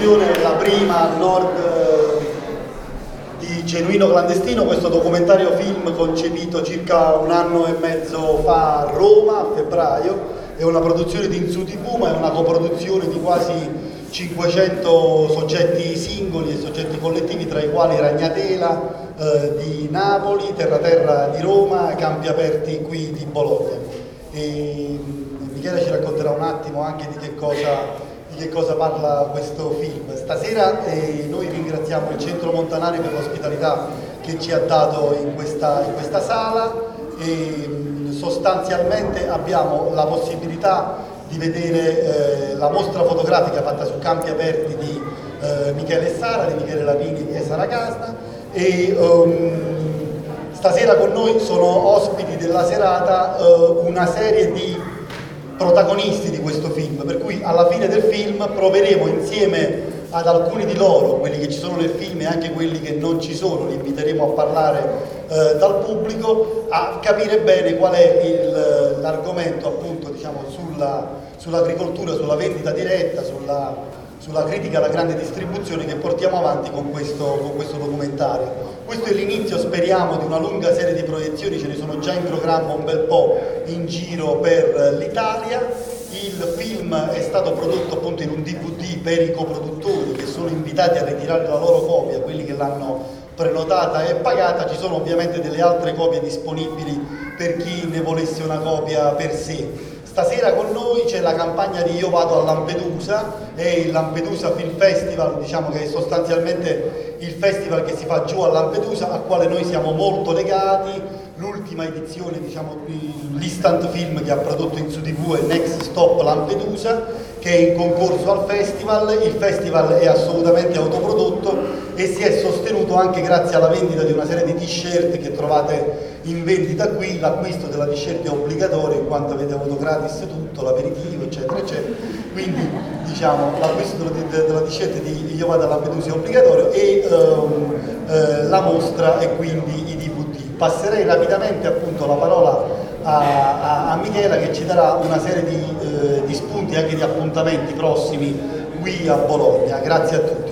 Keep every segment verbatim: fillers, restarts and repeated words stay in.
produzione è la prima al nord eh, di Genuino Clandestino, questo documentario film concepito circa un anno e mezzo fa a Roma, a febbraio. È una produzione di Insu ti vu, ma è una coproduzione di quasi cinquecento soggetti singoli e soggetti collettivi, tra i quali Ragnatela eh, di Napoli, Terra Terra di Roma, Campi Aperti qui di Bologna. E Michele ci racconterà un attimo anche di che cosa, di che cosa parla questo film. Stasera eh, noi ringraziamo il Centro Montanari per l'ospitalità che ci ha dato in questa, in questa sala e sostanzialmente abbiamo la possibilità di vedere eh, la mostra fotografica fatta su Campi Aperti di eh, Michele e Sara, di Michele Lapini e Sara Casna, e um, stasera con noi sono ospiti della serata uh, una serie di protagonisti di questo film, per cui alla fine del film proveremo insieme ad alcuni di loro, quelli che ci sono nel film e anche quelli che non ci sono, li inviteremo a parlare eh, dal pubblico, a capire bene qual è l'argomento appunto diciamo sulla, sull'agricoltura, sulla vendita diretta, sulla, sulla critica alla grande distribuzione che portiamo avanti con questo, con questo documentario. Questo è l'inizio, speriamo, di una lunga serie di proiezioni, ce ne sono già in programma un bel po' in giro per l'Italia. Il film è stato prodotto appunto in un D V D per i coproduttori che sono invitati a ritirare la loro copia, quelli che l'hanno prenotata e pagata. Ci sono ovviamente delle altre copie disponibili per chi ne volesse una copia per sé. Stasera con noi c'è la campagna di Io vado a Lampedusa, è il Lampedusa Film Festival, diciamo che è sostanzialmente il festival che si fa giù a Lampedusa, al quale noi siamo molto legati. L'ultima edizione, diciamo, l'Instant Film che ha prodotto Insu ti vu è Next Stop Lampedusa, che è in concorso al festival. Il festival è assolutamente autoprodotto e si è sostenuto anche grazie alla vendita di una serie di t-shirt che trovate in vendita qui. L'acquisto della t-shirt è obbligatorio in quanto avete avuto gratis tutto, l'aperitivo eccetera eccetera, quindi diciamo l'acquisto della, della t-shirt di Io vado a Lampedusa è obbligatorio e um, eh, la mostra e quindi i D V D. Passerei rapidamente appunto la parola a, a, a Michela che ci darà una serie di, eh, di spunti e anche di appuntamenti prossimi qui a Bologna. Grazie a tutti.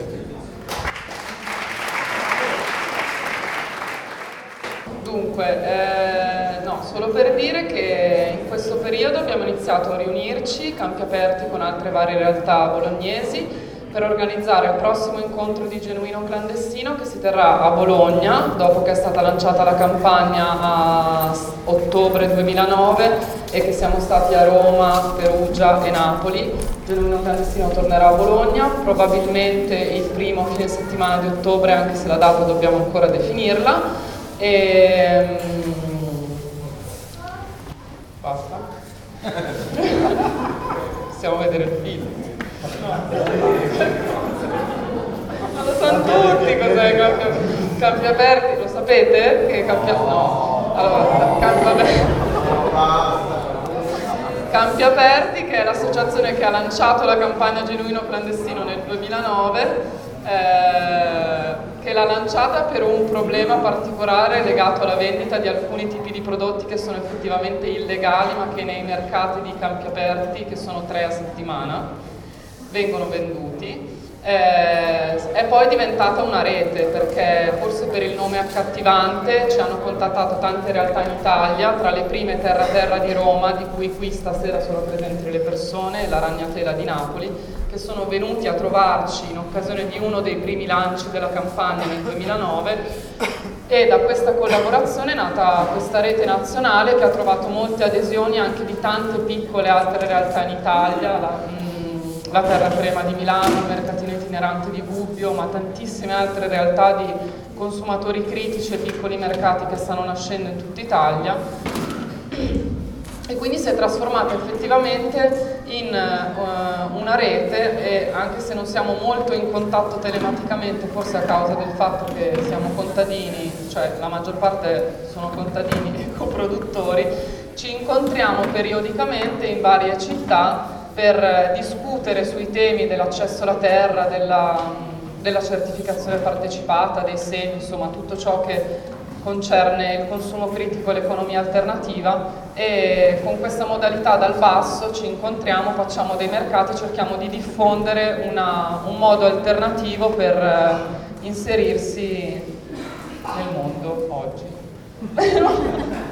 Dunque, eh, no, solo per dire che in questo periodo abbiamo iniziato a riunirci, Campi Aperti con altre varie realtà bolognesi, per organizzare il prossimo incontro di Genuino Clandestino che si terrà a Bologna, dopo che è stata lanciata la campagna a ottobre duemilanove e che siamo stati a Roma, Perugia e Napoli. Genuino Clandestino tornerà a Bologna, probabilmente il primo fine settimana di ottobre, anche se la data dobbiamo ancora definirla. E... basta. Possiamo vedere il film. Ma lo sanno tutti cos'è Campi, Campi Aperti, lo sapete? Che Campi, no. Allora, Campi Aperti. Campi Aperti, che è l'associazione che ha lanciato la campagna Genuino Clandestino nel duemilanove, eh, che l'ha lanciata per un problema particolare legato alla vendita di alcuni tipi di prodotti che sono effettivamente illegali, ma che nei mercati di Campi Aperti, che sono tre a settimana, vengono venduti. Eh, è poi diventata una rete perché forse per il nome accattivante ci hanno contattato tante realtà in Italia, tra le prime Terra Terra di Roma, di cui qui stasera sono presenti le persone, e la Ragnatela di Napoli, che sono venuti a trovarci in occasione di uno dei primi lanci della campagna nel duemilanove, e da questa collaborazione è nata questa rete nazionale che ha trovato molte adesioni anche di tante piccole altre realtà in Italia, la, la Terra Crema di Milano, il mercatino itinerante di Gubbio, ma tantissime altre realtà di consumatori critici e piccoli mercati che stanno nascendo in tutta Italia. E quindi si è trasformata effettivamente in uh, una rete, e anche se non siamo molto in contatto telematicamente, forse a causa del fatto che siamo contadini, cioè la maggior parte sono contadini e coproduttori, ci incontriamo periodicamente in varie città per discutere sui temi dell'accesso alla terra, della, della certificazione partecipata, dei segni, insomma tutto ciò che concerne il consumo critico e l'economia alternativa, e con questa modalità dal basso ci incontriamo, facciamo dei mercati, cerchiamo di diffondere una, un modo alternativo per eh, inserirsi nel mondo oggi.